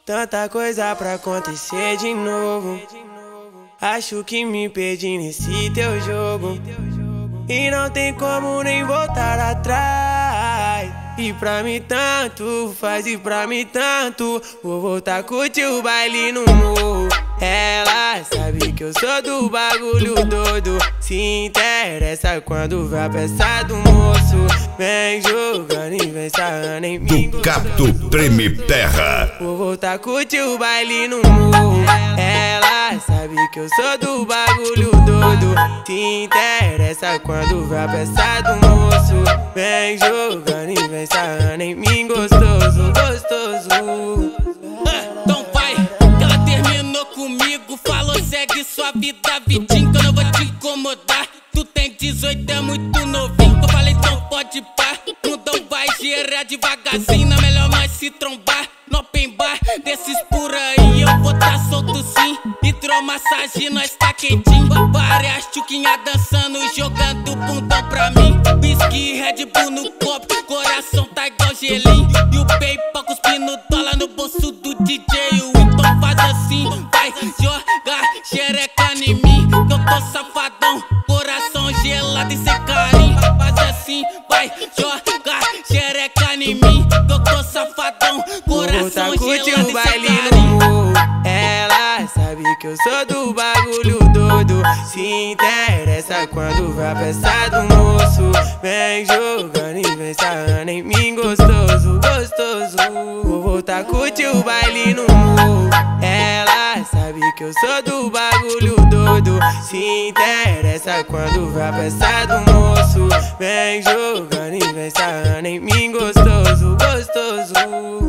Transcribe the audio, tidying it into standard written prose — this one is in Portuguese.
Tanta coisa pra acontecer de novo. Acho que me perdi nesse teu jogo e não tem como nem voltar atrás. E pra mim tanto faz, e pra mim tanto. Vou voltar a curtir o baile no morro. Ela sabe que eu sou do bagulho doido. Se interessa quando vai a peça do moço. Vem jogando e vem sarrando em mim. Do Cato Treme Terra. Vou voltar a curtir o baile no morro. Ela sabe que eu sou do bagulho doido. Se interessa quando vai a peça do moço. Vem jogando e vem sarrando em mim, gostoso, gostoso. Então vai, que ela terminou comigo. Falou segue sua vida, vidinho, que eu não vou te incomodar. Tu tem 18, é muito novinho. Eu falei então pode pá. Mundão vai girar devagarzinho. Na melhor nós se trombar no open bar desses por aí. Eu vou tá solto sim. Hidromassagem, nós tá quentinho. Várias tchuquinhas dançando e jogando bundão pra mim. Whisky, Red Bull no copo, coração tá igual gelinho. E o PayPal cuspindo dólar no bolso do DJ. Então faz assim, vai jogar xereca em mim, que eu tô safadão, coração gelado e sem carinho. Faz assim, vai jogar xereca em mim, que eu tô safadão, coração gelado e sem carinho. Ela sabe que eu sou do bagulho doido. Se interessa quando vai a peça do moço. Vem jogando e vem sarrando em mim, gostoso, gostoso. Vou voltar a curtir o baile no morro. Ela sabe que eu sou do bagulho doido. Se interessa quando vai a peça do moço. Vem jogando e vem sarrando em mim, gostoso, gostoso.